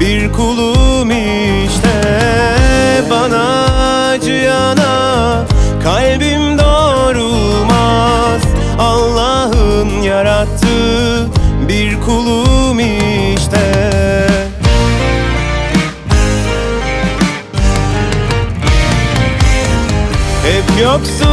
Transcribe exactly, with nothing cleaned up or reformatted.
bir kulum işte. Bana acıyana kalbim doğrulmaz. Allah'ın yarattığı bir kulum işte. Hep yoksun